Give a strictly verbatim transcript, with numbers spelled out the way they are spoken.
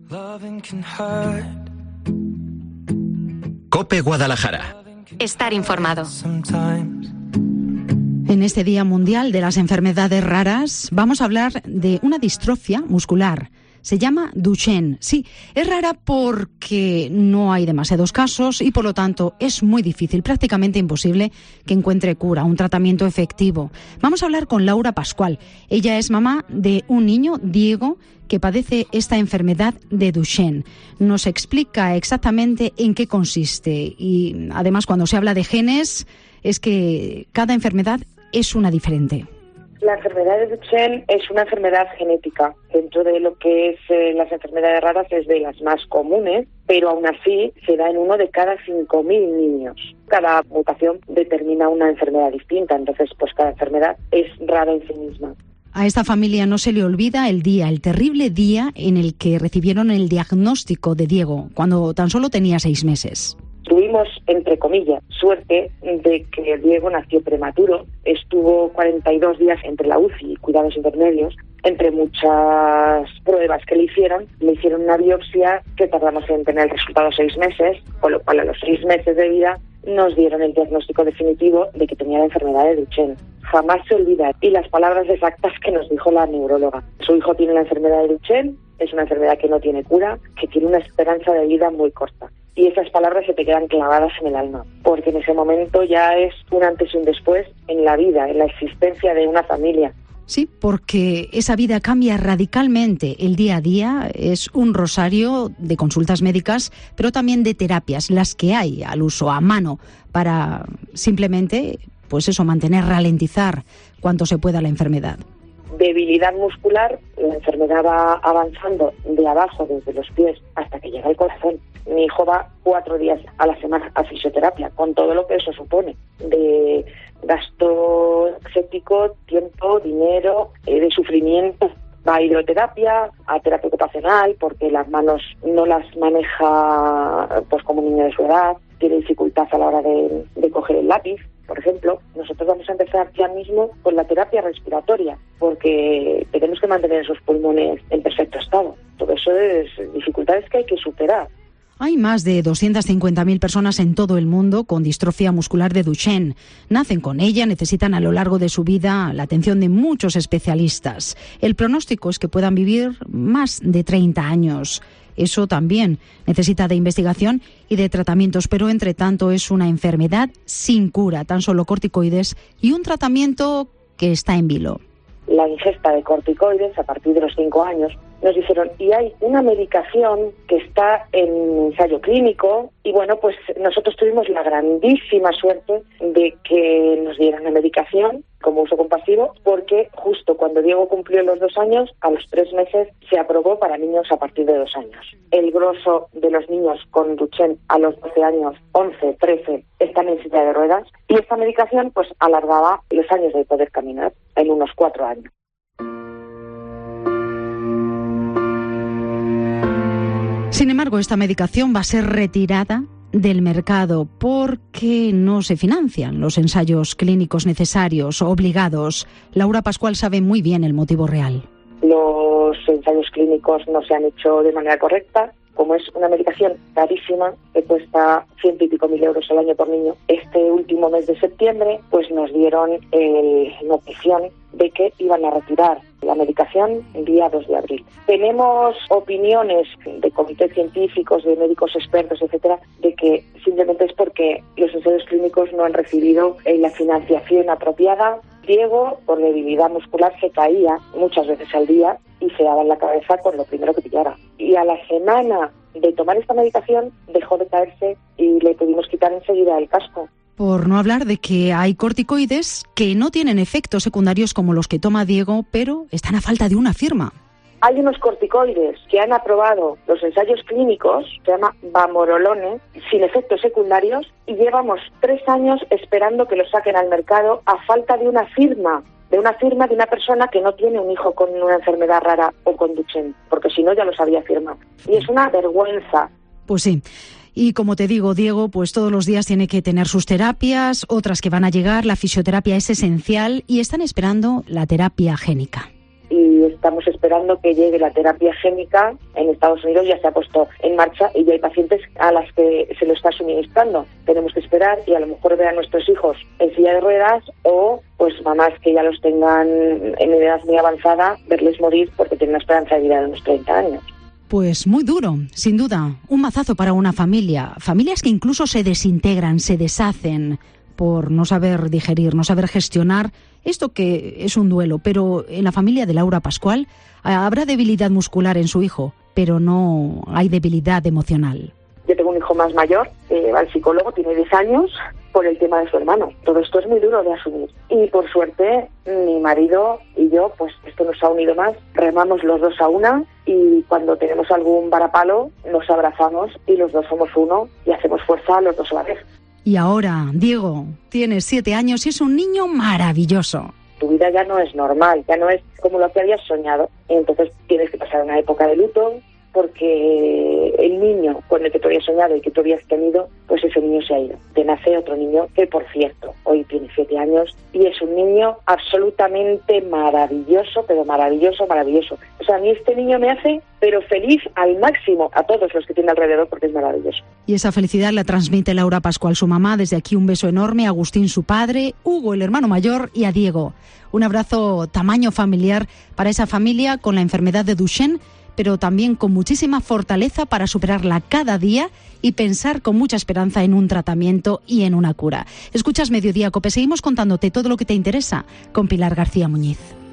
COPE Guadalajara. Estar informado. En este Día Mundial de las Enfermedades Raras vamos a hablar de una distrofia muscular. Se llama Duchenne. Sí, es rara porque no hay demasiados casos y por lo tanto es muy difícil, prácticamente imposible, que encuentre cura, un tratamiento efectivo. Vamos a hablar con Laura Pascual. Ella es mamá de un niño, Diego, que padece esta enfermedad de Duchenne. Nos explica exactamente en qué consiste y además cuando se habla de genes es que cada enfermedad es una diferente. La enfermedad de Duchenne es una enfermedad genética. Dentro de lo que es eh, las enfermedades raras es de las más comunes, pero aún así se da en uno de cada cinco mil niños. Cada mutación determina una enfermedad distinta, entonces pues cada enfermedad es rara en sí misma. A esta familia no se le olvida el día, el terrible día en el que recibieron el diagnóstico de Diego, cuando tan solo tenía seis meses. Tuvimos, entre comillas, suerte de que Diego nació prematuro. Estuvo cuarenta y dos días entre la U C I y cuidados intermedios. Entre muchas pruebas que le hicieron, le hicieron una biopsia que tardamos en tener el resultado seis meses, con lo cual a los seis meses de vida nos dieron el diagnóstico definitivo de que tenía la enfermedad de Duchenne. Jamás se olvida. Y las palabras exactas que nos dijo la neuróloga. Su hijo tiene la enfermedad de Duchenne, es una enfermedad que no tiene cura, que tiene una esperanza de vida muy corta. Y esas palabras se te quedan clavadas en el alma, porque en ese momento ya es un antes y un después en la vida, en la existencia de una familia. Sí, porque esa vida cambia radicalmente. El día a día es un rosario de consultas médicas, pero también de terapias, las que hay al uso, a mano, para simplemente, pues eso, mantener, ralentizar cuanto se pueda la enfermedad. Debilidad muscular, la enfermedad va avanzando de abajo, desde los pies, hasta que llega al corazón. Mi hijo va cuatro días a la semana a fisioterapia, con todo lo que eso supone, de gasto séptico, tiempo, dinero, eh, de sufrimiento. Va a hidroterapia, a terapia ocupacional, porque las manos no las maneja pues como un niño de su edad, tiene dificultad a la hora de, de coger el lápiz, por ejemplo. Nosotros vamos a empezar ya mismo con la terapia respiratoria, porque tenemos que mantener esos pulmones en perfecto estado. Todo eso es dificultades que hay que superar. Hay más de doscientas cincuenta mil personas en todo el mundo con distrofia muscular de Duchenne. Nacen con ella, necesitan a lo largo de su vida la atención de muchos especialistas. El pronóstico es que puedan vivir más de treinta años. Eso también necesita de investigación y de tratamientos, pero entre tanto es una enfermedad sin cura, tan solo corticoides y un tratamiento que está en vilo. La ingesta de corticoides a partir de los cinco años, nos dijeron, y hay una medicación que está en ensayo clínico, y bueno, pues nosotros tuvimos la grandísima suerte de que nos dieran la medicación como uso compasivo, porque justo cuando Diego cumplió los dos años, a los tres meses se aprobó para niños a partir de dos años. El grosso de los niños con Duchenne a los doce años, once, trece, están en silla de ruedas, y esta medicación pues alargaba los años de poder caminar en unos cuatro años. Sin embargo, esta medicación va a ser retirada del mercado porque no se financian los ensayos clínicos necesarios, obligados. Laura Pascual sabe muy bien el motivo real. Los ensayos clínicos no se han hecho de manera correcta. Como es una medicación carísima, que cuesta ciento y pico mil euros al año por niño, este último mes de septiembre pues nos dieron eh, notición de que iban a retirar la medicación el día dos de abril. Tenemos opiniones de comités científicos, de médicos expertos, etcétera, de que simplemente es porque los ensayos clínicos no han recibido eh, la financiación apropiada. Diego, por debilidad muscular, se caía muchas veces al día y se daba en la cabeza con lo primero que pillara. Y a la semana de tomar esta medicación dejó de caerse y le pudimos quitar enseguida el casco. Por no hablar de que hay corticoides que no tienen efectos secundarios como los que toma Diego, pero están a falta de una firma. Hay unos corticoides que han aprobado los ensayos clínicos, se llama Vamorolone, sin efectos secundarios, y llevamos tres años esperando que los saquen al mercado a falta de una firma, de una firma de una persona que no tiene un hijo con una enfermedad rara o con Duchenne, porque si no ya los había firmado. Y es una vergüenza. Pues sí. Y como te digo, Diego, pues todos los días tiene que tener sus terapias, otras que van a llegar, la fisioterapia es esencial y están esperando la terapia génica. y estamos esperando que llegue la terapia génica. En Estados Unidos ya se ha puesto en marcha y ya hay pacientes a las que se lo está suministrando. Tenemos que esperar y a lo mejor ver a nuestros hijos en silla de ruedas o pues mamás que ya los tengan en edad muy avanzada, verles morir porque tienen una esperanza de vida de unos treinta años. Pues muy duro, sin duda. Un mazazo para una familia. Familias que incluso se desintegran, se deshacen por no saber digerir, no saber gestionar esto que es un duelo. Pero en la familia de Laura Pascual habrá debilidad muscular en su hijo, pero no hay debilidad emocional. Yo tengo un hijo más mayor, eh, va al psicólogo, tiene diez años, por el tema de su hermano. Todo esto es muy duro de asumir. Y por suerte, mi marido y yo, pues esto nos ha unido más. Remamos los dos a una y cuando tenemos algún varapalo, nos abrazamos y los dos somos uno y hacemos fuerza los dos a la vez. Y ahora, Diego, tiene siete años y es un niño maravilloso. Tu vida ya no es normal, ya no es como lo que habías soñado. Entonces tienes que pasar una época de luto, porque el niño con el que tú habías soñado y que tú habías tenido, pues ese niño se ha ido. Te nace otro niño que, por cierto, hoy tiene siete años y es un niño absolutamente maravilloso, pero maravilloso, maravilloso. O sea, a mí este niño me hace, pero feliz al máximo, a todos los que tiene alrededor, porque es maravilloso. Y esa felicidad la transmite Laura Pascual, su mamá. Desde aquí un beso enorme a Agustín, su padre, Hugo, el hermano mayor, y a Diego. Un abrazo tamaño familiar para esa familia con la enfermedad de Duchenne, pero también con muchísima fortaleza para superarla cada día y pensar con mucha esperanza en un tratamiento y en una cura. Escuchas Mediodía Cope, seguimos contándote todo lo que te interesa con Pilar García Muñiz.